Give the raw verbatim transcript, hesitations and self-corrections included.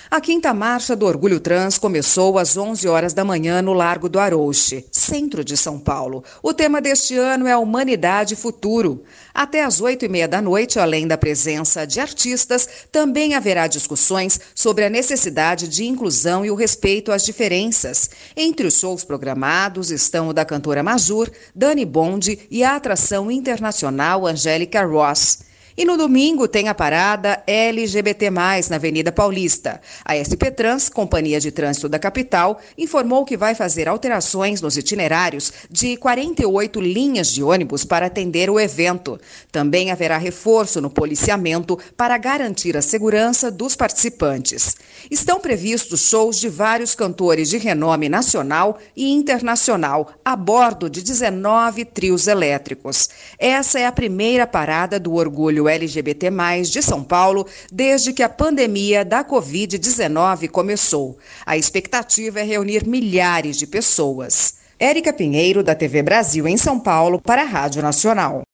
A quinta marcha do Orgulho Trans começou às onze horas da manhã no Largo do Arouche, centro de São Paulo. O tema deste ano é Humanidade e Futuro. Até às oito e meia da noite, além da presença de artistas, também haverá discussões sobre a necessidade de inclusão e o respeito às diferenças. Entre os shows programados estão o da cantora Majur, Dani Bond e a atração internacional Angélica Ross. E no domingo tem a parada L G B T mais, na Avenida Paulista. A S P Trans, Companhia de Trânsito da Capital, informou que vai fazer alterações nos itinerários de quarenta e oito linhas de ônibus para atender o evento. Também haverá reforço no policiamento para garantir a segurança dos participantes. Estão previstos shows de vários cantores de renome nacional e internacional, a bordo de dezenove trios elétricos. Essa é a primeira parada do Orgulho L G B T mais, de São Paulo, desde que a pandemia da covid dezenove começou. A expectativa é reunir milhares de pessoas. Érica Pinheiro, da T V Brasil em São Paulo, para a Rádio Nacional.